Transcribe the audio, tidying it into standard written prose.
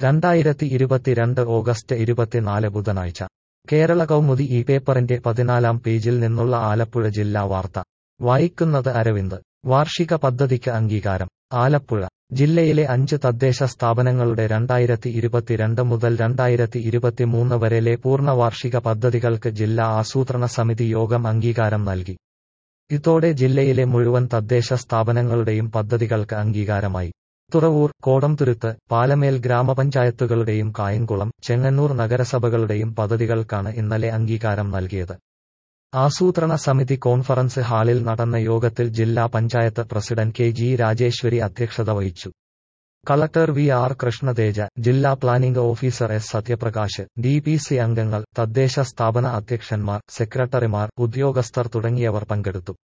2022 August 24 ബുധനാഴ്ച കേരള കൗമുദി ഈ പേപ്പറിന്റെ 14-ാം പേജിൽ നിന്നുള്ള ആലപ്പുഴ ജില്ലാ വാർത്ത വായിക്കുന്നത് അരവിന്ദ്. വാർഷിക പദ്ധതിക്ക് അംഗീകാരം. ആലപ്പുഴ ജില്ലയിലെ 5 തദ്ദേശ സ്ഥാപനങ്ങളുടെ 2022 മുതൽ 2023 വരെലെ പൂർണ്ണ വാർഷിക പദ്ധതികൾക്ക് ജില്ലാ ആസൂത്രണ സമിതി യോഗം അംഗീകാരം നൽകി. ഇതോടെ ജില്ലയിലെ മുഴുവൻ തദ്ദേശ സ്ഥാപനങ്ങളുടെയും പദ്ധതികൾക്ക് അംഗീകാരമായി. തുറവൂർ, കോടംതുരുത്ത്, പാലമേൽ ഗ്രാമപഞ്ചായത്തുകളുടെയും കായംകുളം, ചെങ്ങന്നൂർ നഗരസഭകളുടെയും പദ്ധതികൾക്കാണ് ഇന്നലെ അംഗീകാരം നൽകിയത്. ആസൂത്രണ സമിതി കോൺഫറൻസ് ഹാളിൽ നടന്ന യോഗത്തിൽ ജില്ലാ panchayat president K G Rajeshwari അധ്യക്ഷത വഹിച്ചു. കളക്ടർ വി ആർ കൃഷ്ണതേജ, ജില്ലാ planning officer S Sathyaprakash, DPC അംഗങ്ങൾ, തദ്ദേശ സ്ഥാപന അധ്യക്ഷന്മാർ, സെക്രട്ടറിമാർ, ഉദ്യോഗസ്ഥർ തുടങ്ങിയവർ പങ്കെടുത്തു.